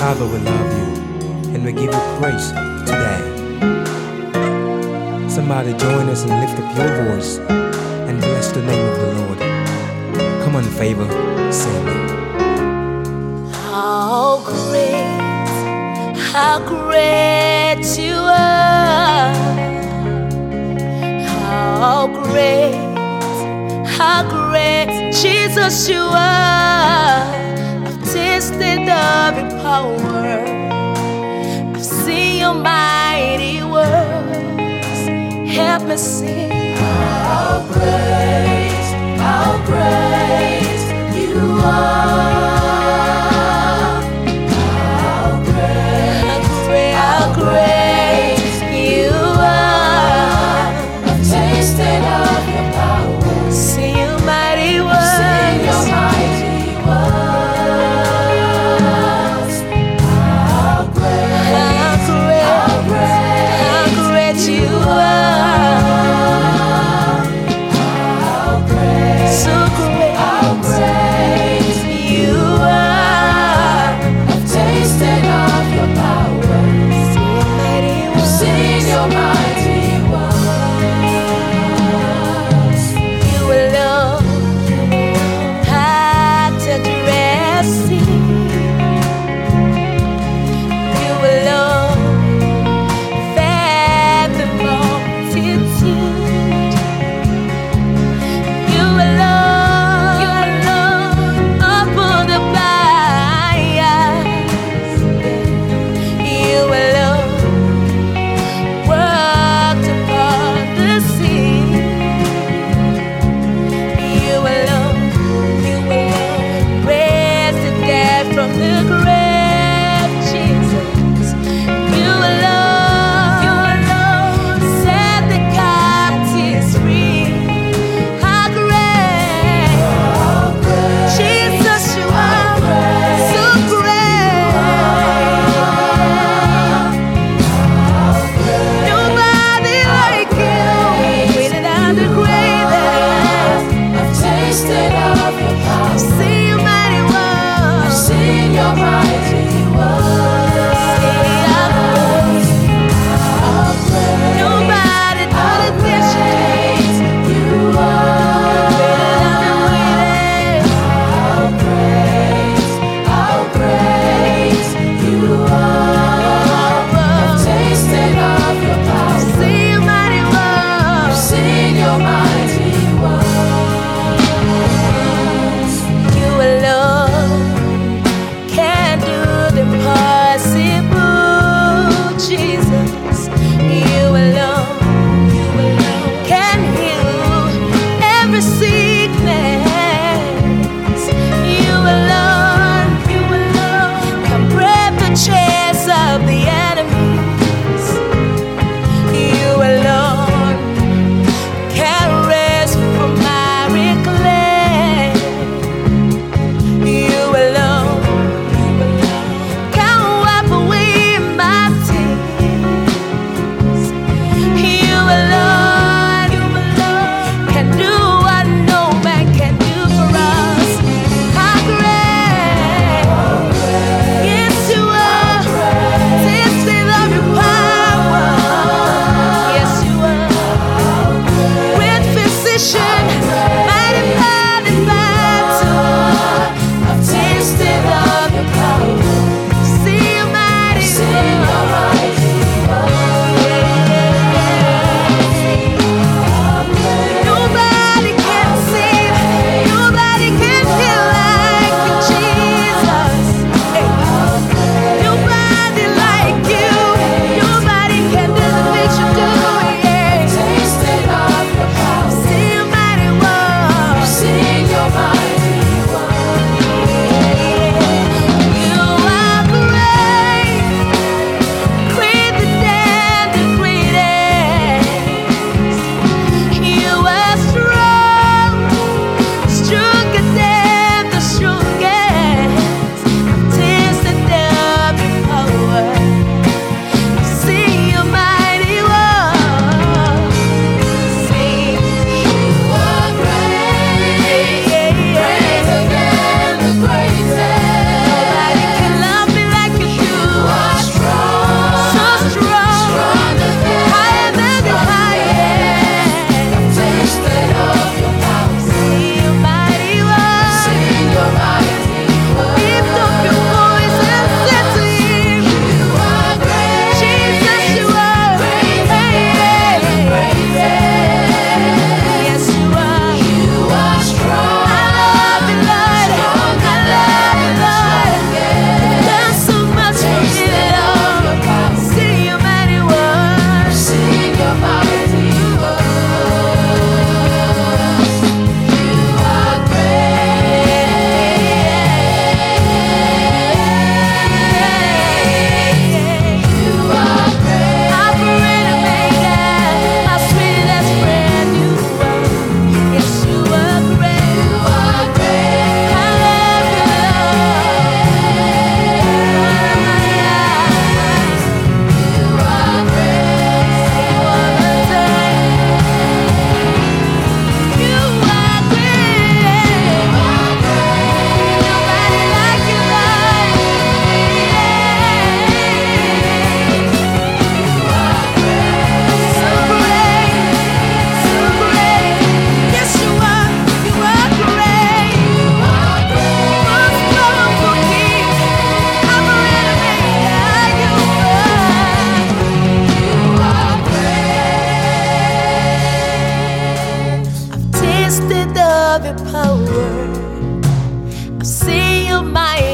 Father, we love you and we give you praise today. Somebody join us and lift up your voice and bless the name of the Lord. Come on, favor, sing. How great you are. How great, Jesus you are. I've tasted of your power. I've seen your mighty works. Help me sing. How great you are. How great you are. I've tasted of your power. See your mighty works. See your mighty works. How great you are. How great, so great. I've seen your mighty